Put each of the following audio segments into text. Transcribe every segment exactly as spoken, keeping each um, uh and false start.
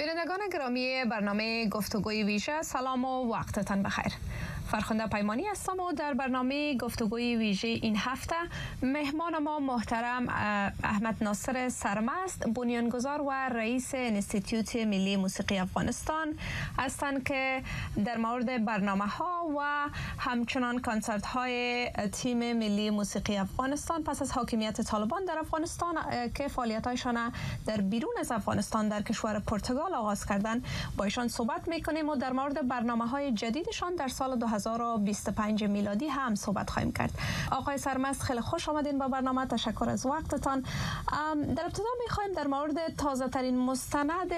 بینندگان گرامی برنامه گفتگوی ویژه، سلام و وقتتان بخیر. فرخنده پیمانی هستم و در برنامه گفتگوی ویژه این هفته مهمان ما محترم احمد ناصر سرمست، بنیانگذار و رئیس انستیتیوت ملی موسیقی افغانستان هستند که در مورد برنامه ها و همچنان کنسرت های تیم ملی موسیقی افغانستان پس از حاکمیت طالبان در افغانستان که فعالیت هایشان در بیرون از افغانستان در کشور پرتغال آغاز کردن با ایشان صحبت میکنیم و در مورد برنامه های جدیدشان در سال دو هزار و بیست و پنج میلادی هم صحبت خواهیم کرد. آقای سرمست، خیلی خوش آمدین به برنامه. تشکر از وقتتان. در ابتدا میخوایم در مورد تازه ترین مستند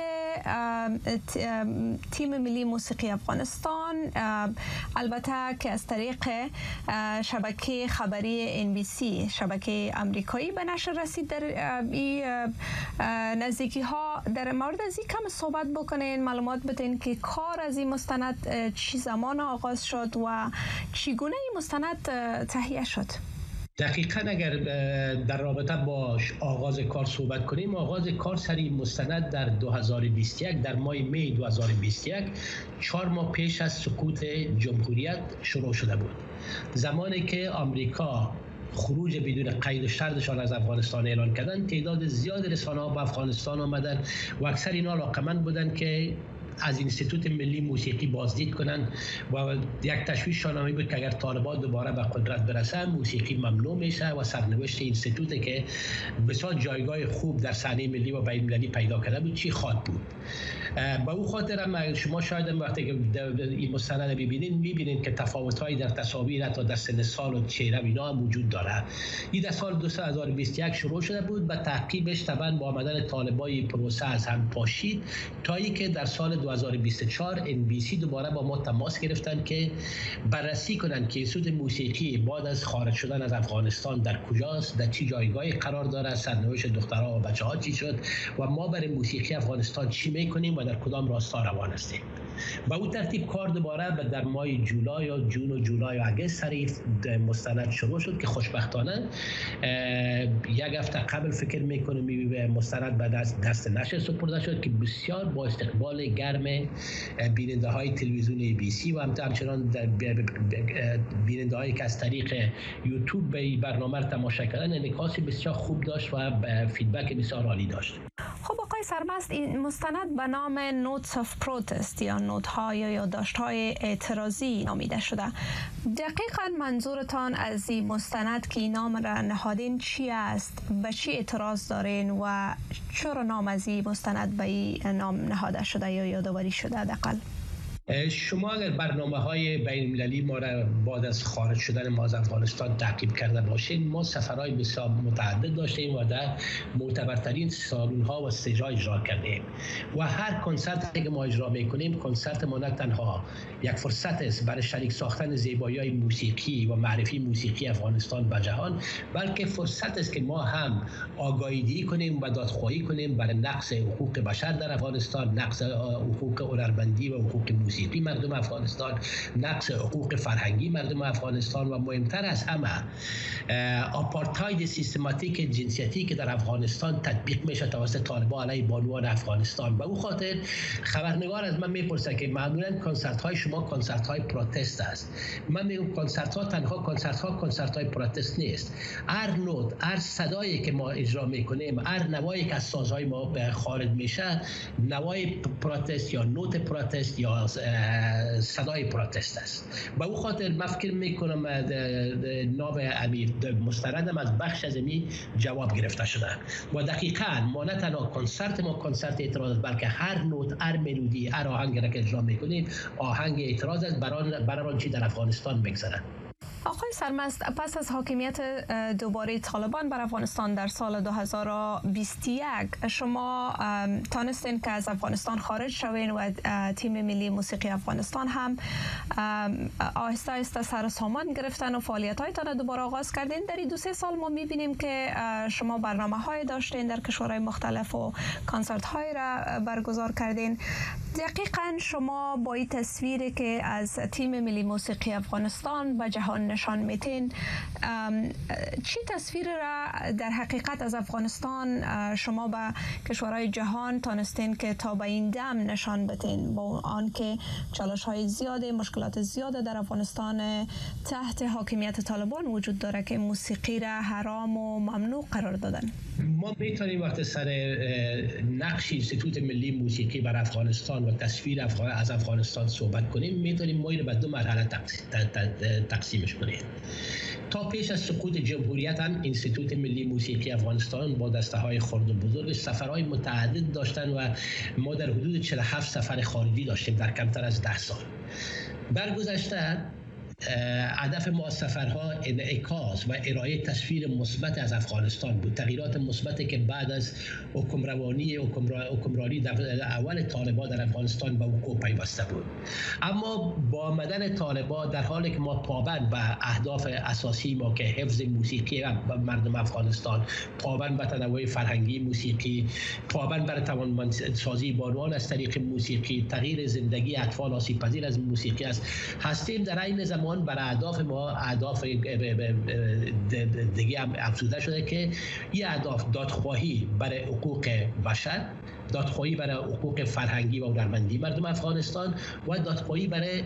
تیم ملی موسیقی افغانستان، البته که از طریق شبکه خبری ان بی سی، شبکه امریکایی به نشر رسید، در این نزدیکی ها در مورد از این کم صحبت بکنین، معلومات بدین که کار از این مستند چی زمان آغاز شد و چگونه این مستند تهیه شد؟ دقیقاً اگر در رابطه با آغاز کار صحبت کنیم، آغاز کار سری مستند در دو هزار و بیست و یک در ماه می دو هزار و بیست و یک، چهار ماه پیش از سقوط جمهوریت شروع شده بود. زمانی که آمریکا خروج بدون قید و شرطشان از افغانستان اعلان کردن، تعداد زیاد رسانه‌ها به افغانستان آمدن و اکثر اینا علاقه‌مند بودن که از انستیتوت ملی موسیقی بازدید کنند و یک تشویش شانه‌ای بود که اگر طالبان دوباره به قدرت برسن، موسیقی ممنوع میشه و سرنوشت انستیتوتی که بسیار جایگاه خوب در صحنه ملی و بین‌المللی پیدا کرده بود چی خواهد بود. با او خاطر هم شما شاید وقتی که این مستند ببینید میبینید که تفاوت‌هایی در تصاویر حتی در سن سال و چهره اینا هم وجود داره. این در سال دو هزار و بیست و یک شروع شده بود و تعقیبش طبعا با آمدن طالبای پروسه از هم پاشید تا اینکه در سال دو هزار و بیست و چهار ان بی سی دوباره با ما تماس گرفتن که بررسی کنند که انستیتوت موسیقی بعد از خارج شدن از افغانستان در کجاست، در چه جایگاهی قرار داره، سرنوشت دخترها و بچه‌ها چی شد و ما برای موسیقی افغانستان چی میکنیم و در کدام راستا روان هستیم. با اون ترتیب کار دوباره در ماه جولای یا جون و جولای و اگست سری مستند شروع شد که خوشبختانه یک هفته قبل فکر میکنم مستند به دست, دست نشر سپرده شد که بسیار با استقبال گرم بیننده های تلویزیون ای بی سی و همچنان بیننده هایی که از طریق یوتیوب به برنامه را تماشا کردن انعکاس بسیار خوب داشت و فیدبک بسیار عالی داشت. خب آقای سرمست، این مستند به نام نوتس آف پروتست یا نوت‌های یا یادداشت‌های اعتراضی نامیده شده. دقیقاً منظورتان از این مستند که این نام را نهادین چی است؟ به چی اعتراض دارین و چرا نام از این مستند به این نام نهاده شده یا یادآوری شده حداقل؟ شما اگر برنامه های بین المللی ما را بعد از خارج شدن ما از افغانستان تعقیب کرده باشین، ما سفرهای بسیار متعدد داشتیم و در معتبرترین سالن ها و استیج ها اجرا کردیم و هر کنسرتی که ما اجرا میکنیم، کنسرت ما نه تنها یک فرصت است برای شریک ساختن زیبایی های موسیقی و معرفی موسیقی افغانستان به جهان، بلکه فرصت است که ما هم آگاهی کنیم و دادخواهی کنیم برای نقض حقوق بشر در افغانستان، نقض حقوق هنرمندی و حقوق موسیقی مردم افغانستان، نقض حقوق فرهنگی مردم افغانستان و مهمتر از همه آپارتاید سیستماتیک جنسیتی که در افغانستان تطبیق میشه توسط طالبان علیه بانوان افغانستان. به او خاطر خبرنگار از من میپرسه که معمولا کنسرت های شما کنسرت های پروتست است. من میگم کنسرت ها تنها کنسرت ها کنسرت های پروتست نیست. هر نوت، هر صدایی که ما اجرا میکنیم، هر نوایی که از سازهای ما خارج میشه، نوای پروتست یا نوت پروتست یا صدای پروتست است. با او خاطر من فکر میکنم نام امیر مستندم از بخش از امی جواب گرفته شده و دقیقاً ما نه تنها کنسرت ما کنسرت اعتراض است، بلکه هر نوت، هر ملودی، هر آهنگی را که اجرا میکنیم آهنگ اعتراض است برای آنچه در افغانستان میگذره. آقای سرمست، پس از حاکمیت دوباره طالبان بر افغانستان در سال دو هزار و بیست و یک شما تانستین که از افغانستان خارج شوین و تیم ملی موسیقی افغانستان هم آهسته آهسته سر سامان گرفتن و فعالیت هایتان دوباره آغاز کردین. در این دو سه سال ما میبینیم که شما برنامه های داشتین در کشورهای مختلف و کنسرت های را برگزار کردین. دقیقاً شما با این تصویری که از تیم ملی موسیقی افغانستان به جهان نشان میتین، چی تصویر را در حقیقت از افغانستان شما به کشورهای جهان تانستین که تا به این دم نشان بتین، با آنکه چالش های زیاد، مشکلات زیاد در افغانستان تحت حاکمیت طالبان وجود داره که موسیقی را حرام و ممنوع قرار دادن؟ ما میتونیم وقت سر نقش انستیتوت ملی موسیقی بر افغانستان و تصویر افغان از افغانستان صحبت کنیم، میتونیم ما رو به دو مرحله تقسیمش کنیم. تا پیش از سقوط جمهوریت هم انستیتوت ملی موسیقی افغانستان با دسته های خرد و بزرگ سفرهای متعدد داشتن و ما در حدود چهل و هفت سفر خارجی داشتیم در کمتر از ده سال. در گذشته هدف ما از سفرها انعکاس و ارائه تصویر مثبت از افغانستان بود، تغییرات مثبتی که بعد از حکمرانی حکمرانی اول طالبان در افغانستان به وقوع پیوسته بود. اما با آمدن طالبان، در حالی که ما پابند به اهداف اساسی ما که حفظ موسیقی مردم افغانستان، پابند به تنوع فرهنگی موسیقی، پابند بر توانمندسازی بانوان از طریق موسیقی، تغییر زندگی اطفال آسیب پذیر از موسیقی است هستیم، در این زمان برای اهداف ما اهداف دیگه هم افزوده شده که این اهداف دادخواهی برای حقوق بشر، دادخواهی برای حقوق فرهنگی و هنرمندی مردم افغانستان و دادخواهی برای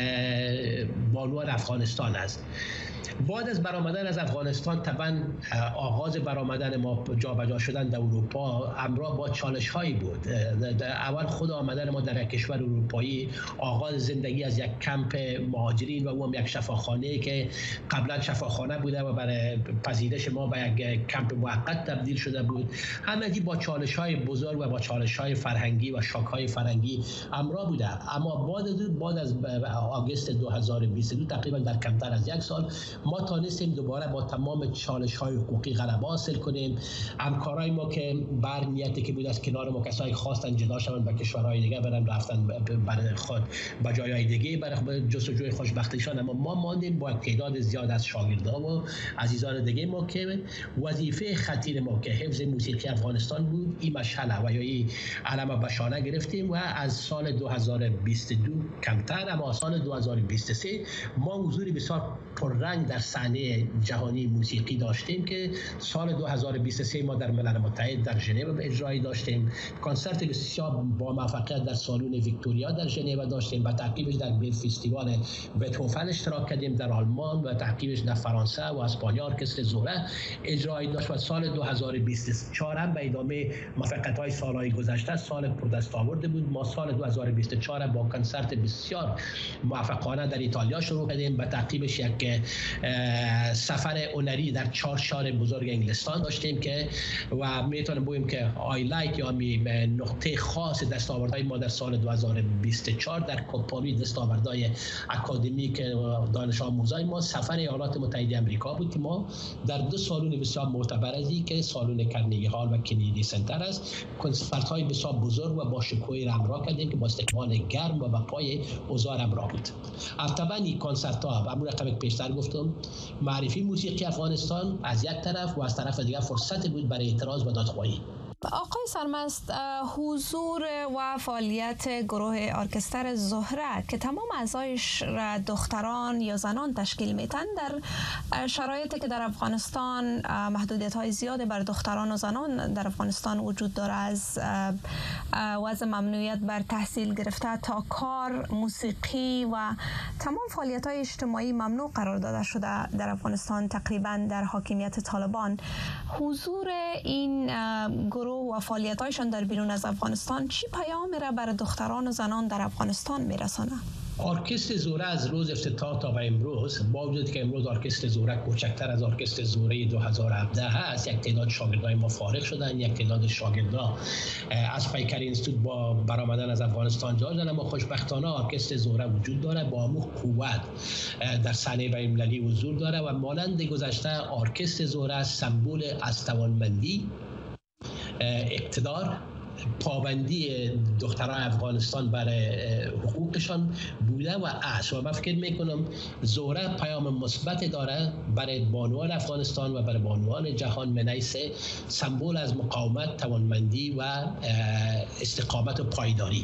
بانوان افغانستان است. بعد از برآمدن از افغانستان، طبعا آغاز برآمدن ما جابجا شدن در اروپا همراه با چالش هایی بود. اول خود آمدن ما در یک کشور اروپایی، آغاز زندگی از یک کمپ مهاجرین و او هم یک شفاخانه که قبلا شفاخانه بوده و برای پذیرش ما به یک کمپ موقت تبدیل شده بود، همگی با چالش های بزرگ و با چالش های فرهنگی و شاک های فرهنگی همراه بوده. اما بعد بعد از آگوست دو هزار و بیست و دو، تقریبا در کمتر از یک سال، ما تانستیم دوباره با تمام چالش های حقوقی غلبه حاصل کنیم. همکارای ما که بر نیتی که بود از کنار ما کسایی خواستن جدا شوند به کشورهای دیگه برن، رفتن برای خود به جایهای دیگه برای جستجوی خوشبختیشان، اما ما ماندیم با تعداد زیاد از شاگردان و عزیزان دیگه ما که وظیفه خطیر ما که حفظ موسیقی افغانستان بود، این مشعل و یا این علم بشانه گرفتیم و از سال دو هزار و بیست و دو کمتر، اما سال دو هزار و بیست و سه ما حضوری بسیار پررنگ در صحنه جهانی موسیقی داشتیم که سال دو هزار و بیست و سه ما در ملل متحد در ژنو اجرایی داشتیم، کنسرت بسیار با موفقیت در سالن ویکتوریا در ژنو داشتیم، و تعقیبش در فستیوال بتهوفن اشتراک کردیم در آلمان، و تعقیبش در فرانسه و اسپانیا ارکستر زوره اجرایی داشت. و سال دو هزار و بیست و چهار هم به ادامه موفقیت‌های سال‌های گذشته سال پردستاورده بود. ما سال دو هزار و بیست و چهار با کنسرت بسیار موفقانه در ایتالیا شروع کردیم، به تعقیبش یک سفر هنری در چهار شهر بزرگ انگلستان داشتیم که و میتونم بگم که هایلایت یا نقطه خاص دستاوردهای ما در سال دو هزار و بیست و چهار در کوپالی دستاوردهای اکادمیک دانش آموزای ما سفر ایالات متحده آمریکا بود که ما در دو سالن بسیار معتبر ازی که سالن کرنگی هال و کندی سنتر است کنسرت های بسیار بزرگ و با شکوهی را همراه کردیم که با استقبال گرم و با پای اوزار همراه بود. طبعا این کنسرت ها همون رقم پیشتر گفتم معرفی موسیقی افغانستان از یک طرف و از طرف دیگر فرصت بود برای اعتراض و دادخواهی. آقای سرمست، حضور و فعالیت گروه ارکستر زهره که تمام اعضایش را دختران یا زنان تشکیل میتن، در شرایطی که در افغانستان محدودیت های زیاد بر دختران و زنان در افغانستان وجود داره، از وضع ممنوعیت بر تحصیل گرفته تا کار، موسیقی و تمام فعالیت های اجتماعی ممنوع قرار داده شده در افغانستان تقریبا در حاکمیت طالبان، حضور این گروه و فعالیت‌هایشان در بیرون از افغانستان چی پیامی را برای دختران و زنان در افغانستان میرسانه؟ ارکستر زوره از روز افتتاح تا به امروز، با وجود که امروز ارکستر زوره کوچکتر از ارکستر زوره دو هزار و هفده هست، یک تعداد شاگردای ما فارغ شدن، یک تعداد شاگردا از پیکر اینستیتوت با برآمدن از افغانستان جا شدن، اما خوشبختانه ارکستر زوره وجود داره، با امو قوت در صحنه بین‌المللی حضور داره و مانند گذشته ارکستر زوره سمبل از توانمندی، اقتدار، پابندی دختران افغانستان برای حقوقشان بوده و است. و من فکر میکنم زوره پیام مثبت داره برای بانوان افغانستان و برای بانوان جهان من حیث سمبل از مقاومت، توانمندی و استقامت و پایداری.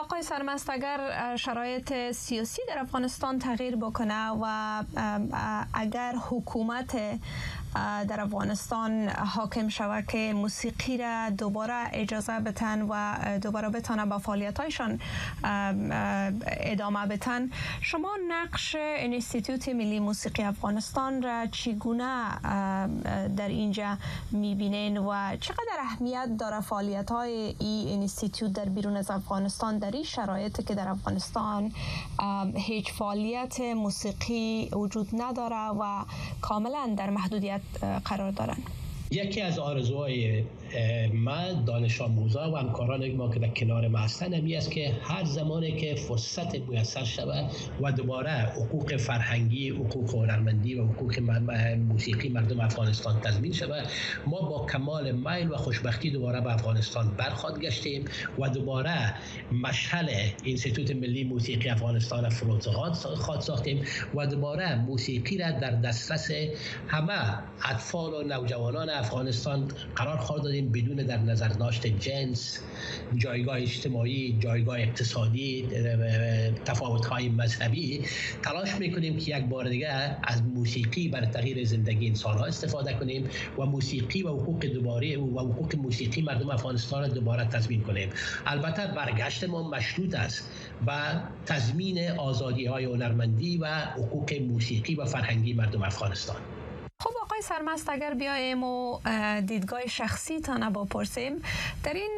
آقای سرمست، اگر شرایط سیاسی در افغانستان تغییر بکنه و اگر حکومت در افغانستان حاکم شود که موسیقی را دوباره اجازه بتن و دوباره بتانه با فعالیتایشان ادامه بتن، شما نقش انستیتوت ملی موسیقی افغانستان را چگونه در اینجا میبینین و چقدر اهمیت داره فعالیت های این انستیتوت در بیرون از افغانستان در این شرایطی که در افغانستان هیچ فعالیت موسیقی وجود نداره و کاملا در محدودیت قرار دارن؟ یکی از آرزوهای من، دانش آموزا و همکاران ما که در کنار ما هستند همی است که هر زمانی که فرصت میسر شود و دوباره حقوق فرهنگی، حقوق هنرمندی و حقوق موسیقی مردم افغانستان تضمین شود، ما با کمال میل و خوشبختی دوباره به افغانستان برخواهد گشتیم و دوباره مشعل انستیتوت ملی موسیقی افغانستان فروغ خواهد ساختیم و دوباره موسیقی را در دسترس همه اطفال و نوجوانان افغانستان قرار خواهد دادیم، بدون در نظر داشت جنس، جایگاه اجتماعی، جایگاه اقتصادی، تفاوت‌های مذهبی. تلاش میکنیم که یک بار دیگه از موسیقی برای تغییر زندگی انسان‌ها استفاده کنیم و موسیقی و حقوق دوباره و حقوق موسیقی مردم افغانستان را دوباره تضمین کنیم. البته برگشت ما مشروط است و تضمین آزادی‌های هنرمندی و حقوق موسیقی و فرهنگی مردم افغانستان. خب آقای سرمست، اگر بیایم و دیدگاه شخصی تانه بپرسیم، در این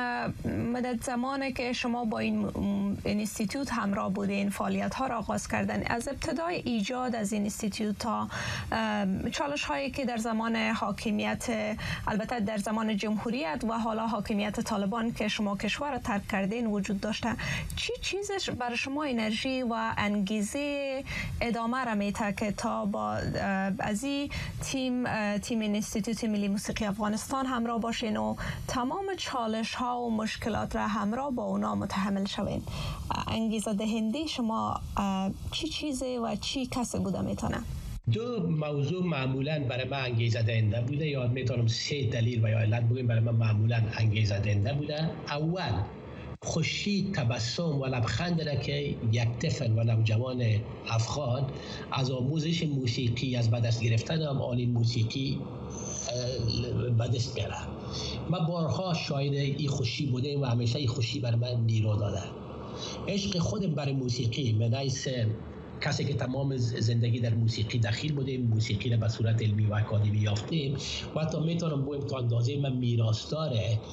مدت زمانی که شما با این انستیتوت همراه بودین، فعالیت ها را آغاز کردن، از ابتدای ایجاد از این انستیتوت تا چالش هایی که در زمان حاکمیت، البته در زمان جمهوریت و حالا حاکمیت طالبان که شما کشور را ترک کردین وجود داشته، چی چیزش برای شما انرژی و انگیزه ادامه را میته که تا با از این تیم تیم انستیتوت ملی موسیقی افغانستان همراه باشین و تمام چالش ها و مشکلات را همراه با اونا متحمل شوین؟ انگیزه دهنده شما چی چیزه و چی کسی بوده میتونه؟ دو موضوع معمولاً برای من انگیزه دهنده بوده، یا میتونم سه دلیل و یا علت بگم برای من معمولاً انگیزه دهنده بوده. اول، خوشی، تبسم و لبخند را که یک طفل و نوجوان افغان از آموزش موسیقی، از به دست گرفتن هم آلین موسیقی به دست بیاره. من بارها شاهد این خوشی بوده و همیشه این خوشی بر من نیرو داده. عشق خودم برای موسیقی من حیث کسی که تمام زندگی در موسیقی دخیل بودیم، موسیقی را به صورت علمی و اکادمی یافتیم و حتی میتونم بگم تا اندازه من میراثدار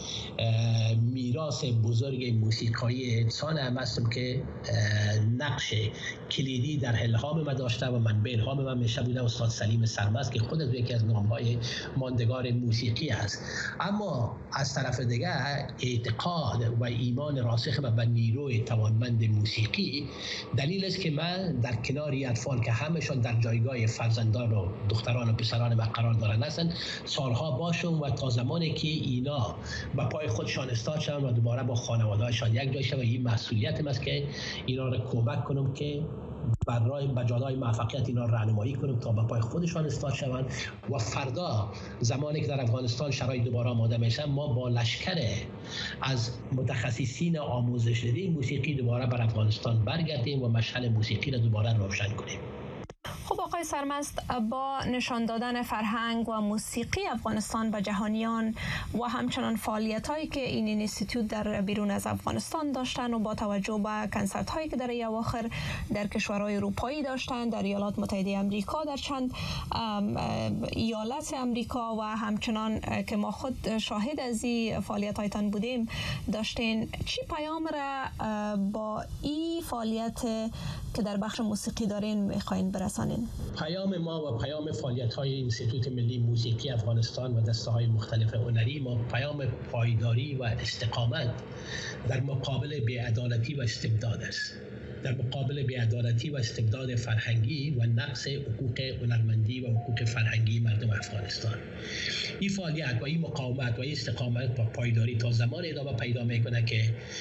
میراث بزرگ موسیقایی انسان هم هستم که نقش کلیدی در الهام من داشته و منبع الهام من میشه بوده استاد سلیم سرمست که خود از یکی از نام‌های ماندگار موسیقی است. اما از طرف دیگه اعتقاد و ایمان راسخ من به نیروی توانمند موسیقی دلیل است که من در کنار اطفال که همشون در جایگاه فرزندان و دختران و پسران من قرار دارن هستن سالها باشم و تا زمانی که اینا با پای خودشان استاد شدن و دوباره با خانواده‌هاشان یک جای شدن، این مسئولیتم است که اینا رو کمک کنم که بر راه بجادای موفقیت اینا راهنمایی کنیم تا به پای خودشان استاد شوند و فردا زمانی که در افغانستان شرایط دوباره آماده میشه ما با لشکر از متخصصین آموزش دیده موسیقی دوباره بر افغانستان برگردیم و مشعل موسیقی را دوباره روشن کنیم. خب آقای سرمست، با نشان دادن فرهنگ و موسیقی افغانستان به جهانیان و همچنان فعالیت هایی که این اینستیتوت در بیرون از افغانستان داشتن و با توجه به کنسرت هایی که در اواخر در کشورهای اروپایی داشتن، در ایالات متحده آمریکا، در چند ایالت آمریکا و همچنان که ما خود شاهد از این فعالیت هایتان بودیم داشتین، چی پیام را با این فعالیت که در بخش موسیقی دارین میخواین برسانین؟ پیام ما و پیام فعالیت‌های انستیتوت ملی موسیقی افغانستان و دسته‌های مختلف هنری ما پیام پایداری و استقامت در مقابل بی‌عدالتی و استبداد است. در مقابل بی‌عدالتی و استبداد فرهنگی و نقص حقوق هنرمندی و حقوق فرهنگی مردم افغانستان. این فعالیت و این مقاومت و این استقامت و پایداری تا زمان ادامه پیدا میکنه که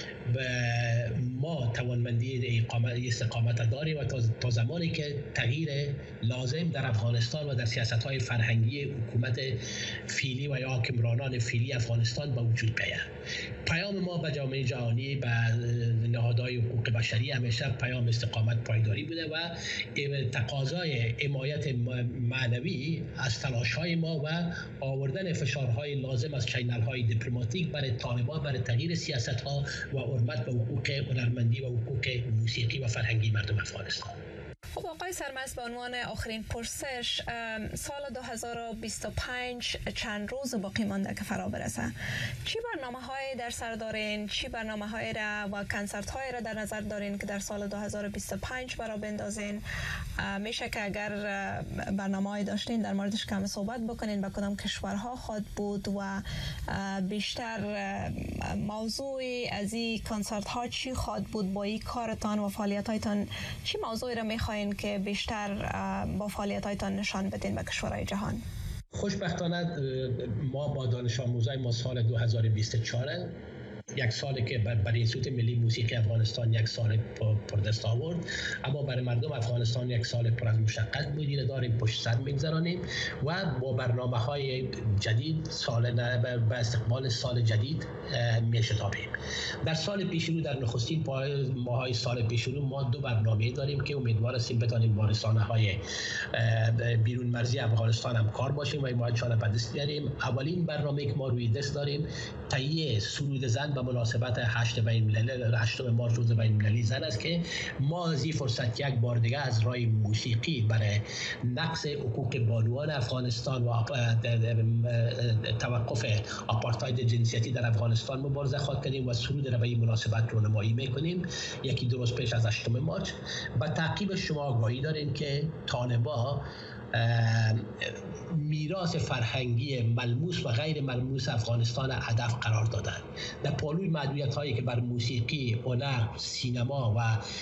ما توانمندی اقامت استقامت داریم و تا زمانی که تغییر لازم در افغانستان و در سیاست‌های فرهنگی حکومت فعلی و یا حکمرانان فعلی افغانستان به وجود بیاید. پیام ما به جامعه جهانی، به نهادهای حقوق بشری همیشه پیام استقامت پایداری بوده و تقاضای حمایت معنوی از تلاش‌های ما و آوردن فشارهای لازم از چینل‌های دیپلماتیک برای طالبان برای تغییر سیاست‌ها و حرمت به حقوق هنرمندی و حقوق موسیقی و فرهنگی مردم افغانستان. خب آقای سرمست، به عنوان آخرین پرسش، سال دو هزار و بیست و پنج چند روز باقی مانده که فرا برسه، چی برنامه های در سر دارین؟ چی برنامه های را و کنسرت های را در نظر دارین که در سال دو هزار و بیست و پنج برا بندازین؟ میشه که اگر برنامه های داشتین در موردش کم صحبت بکنین، به کدام کشورها خواهد بود و بیشتر موضوع از این کنسرت ها چی خواهد بود؟ با این کارتان و فعالیت هایتان چی موضوعی را میخواین که بیشتر با فعالیت هایتان نشان بدین به کشورهای جهان؟ خوشبختانه ما با دانش آموزای ما سال دو هزار و بیست و چهار یک سالی که برای انستیتوت ملی موسیقی افغانستان یک سال پر دست آورد، اما برای مردم افغانستان یک سال پر از مشقت بود. اینو داریم پشت سر میگذرانیم و با برنامه‌های جدید سال به استقبال سال جدید میشتابیم. در سال پیش رو در نخستین ماهای سال پیش رو ما دو برنامه داریم که امیدوار هستیم بتونیم با رسانه‌های بیرون مرزی افغانستان هم کار باشیم و حمایتشان به دست بیاریم. اولین برنامه که ما روی دست داریم تهیه سرود زن به مناسبت هشت بین المللی هشتم مارس روز بین المللی زن است که ما از این فرصت یک بار دیگه از راه موسیقی برای نقض حقوق بانوان افغانستان و توقف آپارتاید جنسیتی در افغانستان مبارزه خواهد کردیم و سرود را به این مناسبت رونمایی میکنیم. یکی دو روز پیش از هشتم مارس. با تعقیب شما آگاهی داریم که طالبان میراث فرهنگی ملموس و غیر ملموس افغانستان هدف قرار دادند. در پالوی محدودیت هایی که بر موسیقی، هنر، سینما و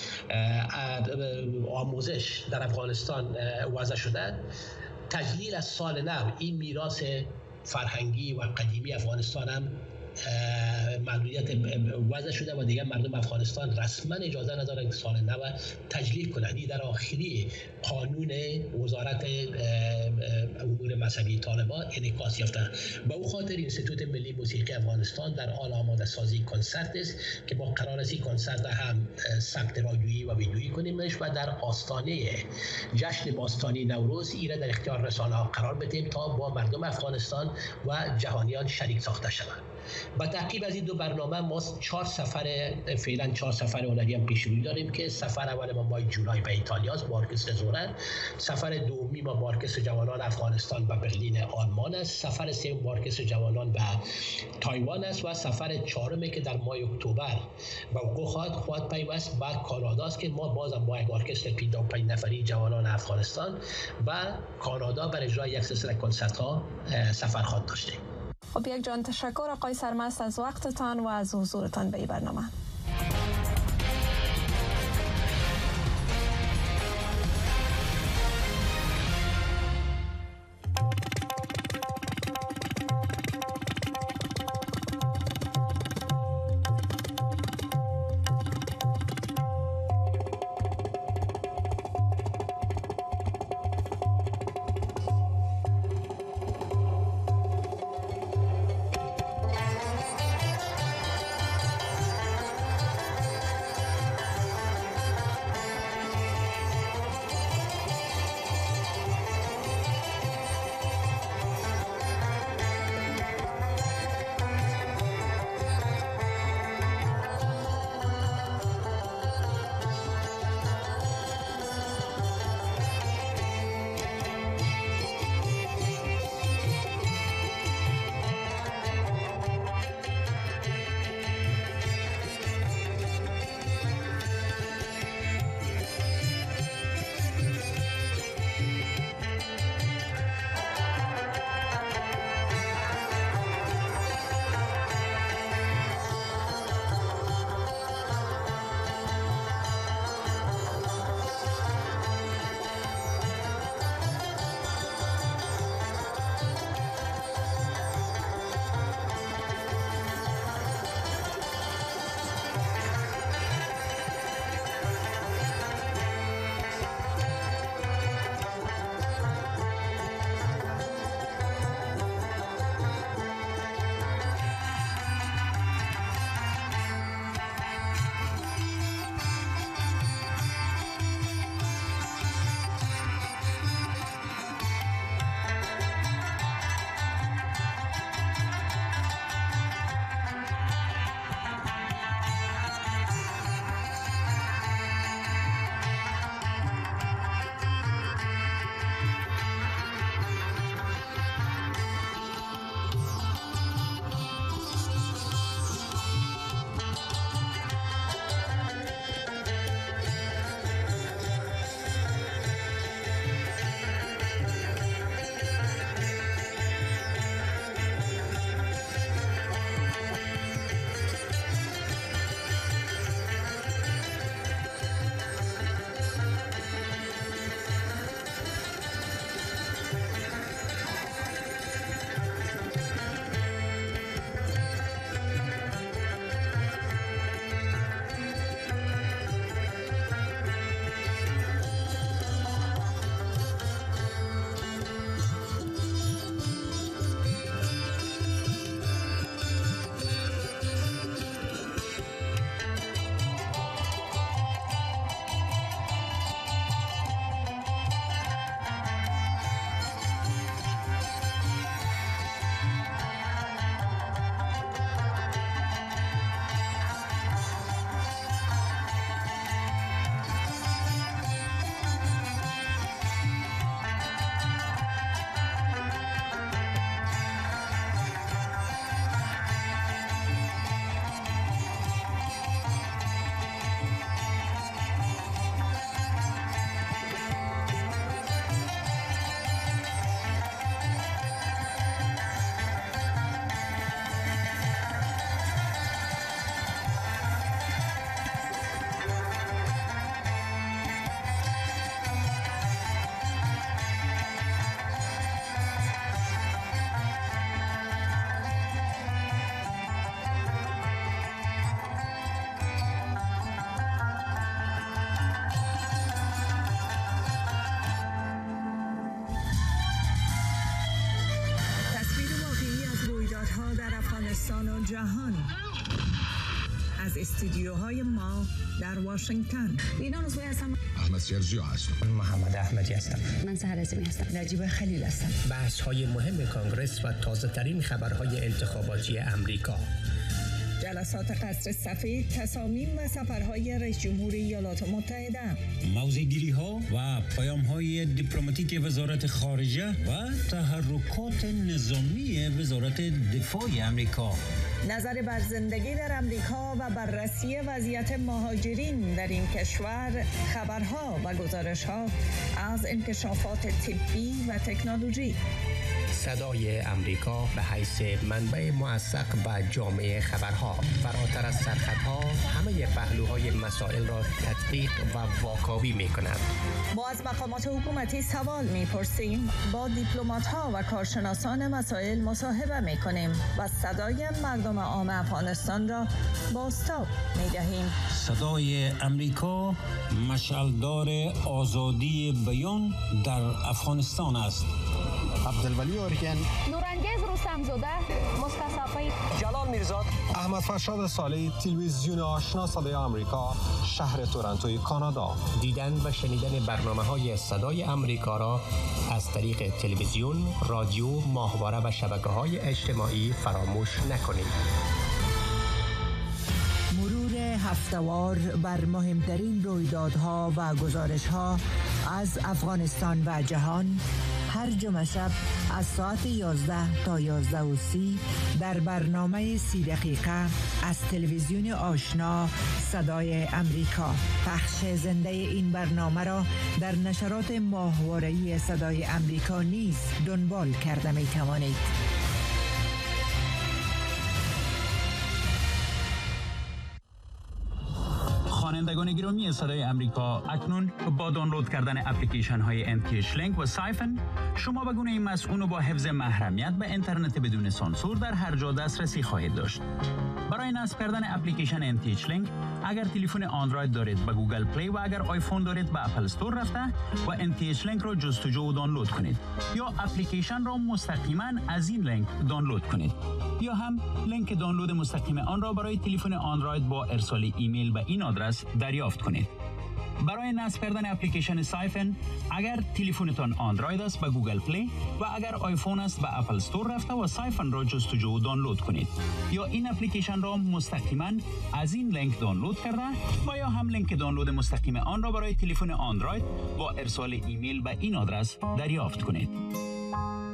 آموزش در افغانستان وضع شده، تجلیل از سال نو این میراث فرهنگی و قدیمی افغانستان هم محدودیت وضع شده و دیگه مردم افغانستان رسما اجازه ندارن که سال نو تجلیل کنند. این در آخری قانون وزارت امور مذهبی طالبان انعکاس یافته. به او خاطر انستیتوت ملی موسیقی افغانستان در حال آماده سازی کنسرت است که ما قرار است این کنسرت هم ثبت رادیویی و ویدیویی کنیمش و در آستانه جشن باستانی نوروز ایره در اختیار رسانه ها قرار بدیم تا با مردم افغانستان و جهانیان شریک ساخته شوند. با تعقیب از این دو برنامه ما چهار سفر فعلا چهار سفر هنری هم پیش روی داریم که سفر اول ما ماه جولای به ایتالیا است با ارکستر زورن، سفر دومی ما با ارکستر جوانان افغانستان به برلین آلمان است، سفر سوم با ارکستر جوانان به تایوان است و سفر چهارمی که در ماه اکتبر به وقوع خواهد خواهد پیوست به کانادا است که ما بازم با یک ارکستر پنجاه و پنج نفری جوانان افغانستان و کانادا برای اجرای یک سلسله کنسرت ها سفر خواهد داشتیم. خب یک جان تشکر آقای سرمست از وقتتان و از حضورتان به این برنامه. افغانستان و جهان از استودیوهای ما در واشنگتن. دینا نصبی هستم. احمد شرجیا هستم. محمد احمدی هستم. من سهر عظیمی هستم. نجیب خلیل هستم. بحث های مهم کانگرس و تازه ترین خبرهای انتخاباتی امریکا. جلسات قصر سفید، تصامیم و سفرهای رئیس جمهور ایالات متحده. موضع‌گیری ها و پیام های دیپلماتیک وزارت خارجه و تحرکات نظامی وزارت دفاع امریکا. نظر بر زندگی در امریکا و بررسی وضعیت مهاجرین در این کشور، خبرها و گزارش‌ها از انکشافات طبی و تکنولوژی. صدای امریکا به حیث منبع موثق و جامع خبرها، فراتر از سرخطها همه پهلوهای مسائل را تدقیق و واکاوی می کند. ما از مقامات حکومتی سوال می پرسیم، با دیپلمات‌ها و کارشناسان مسائل مصاحبه می کنیم و صدای مردم عام افغانستان را بازتاب می دهیم. صدای امریکا مشعلدار آزادی بیان در افغانستان است. عبدالولی اورگن، نورانگیز رستمزاده، مصطفی جلال میرزاد، احمد فرشاد صالحی، تلویزیون آشنا صدای آمریکا، شهر تورنتوی کانادا. دیدن و شنیدن برنامه‌های صدای امریکا را از طریق تلویزیون، رادیو، ماهواره و شبکه‌های اجتماعی فراموش نکنید. مرور هفته‌وار بر مهمترین رویدادها و گزارش‌ها از افغانستان و جهان، هر جمعه شب از ساعت یازده تا یازده و سی در برنامه سی دقیقه از تلویزیون آشنا صدای امریکا. پخش زنده این برنامه را در نشرات ماهواره‌ای صدای امریکا نیز دنبال کرده می توانید. خوانندگان گرامی صدای امریکا، اکنون با دانلود کردن اپلیکیشن های ام تی اچ لینک و سایفن شما به گونه مسئول با حفظ محرمیت به اینترنت بدون سانسور در هر جا دسترسی خواهید داشت. برای نصب کردن اپلیکیشن ام تی اچ لینک، اگر تلفن اندروید دارید به گوگل پلی و اگر آیفون دارید به اپل استور رفته و ام تی اچ لینک را جستجو و دانلود کنید، یا اپلیکیشن را مستقیما از این لینک دانلود کنید، یا هم لینک دانلود مستقیم آن را برای تلفن اندروید با ارسال ایمیل به این آدرس دریافت کنید. برای نصب کردن اپلیکیشن سایفن، اگر تلفنتان اندروید است به گوگل پلی و اگر آیفون است به اپل استور رفته و سایفن را جستجو و دانلود کنید، یا این اپلیکیشن را مستقیما از این لینک دانلود کرده و یا هم لینک دانلود مستقیم آن را برای تلفن اندروید با ارسال ایمیل به این آدرس دریافت کنید.